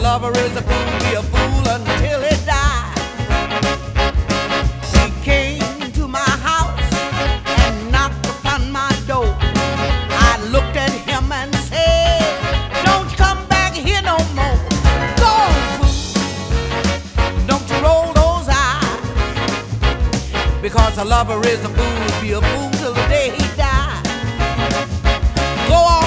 lover is a fool, be a fool until he dies. He came to my house and knocked upon my door. I looked at him and said, don't come back here no more. Go on, fool. Don't you roll those eyes. Because a lover is a fool, be a fool till the day he dies. Go on.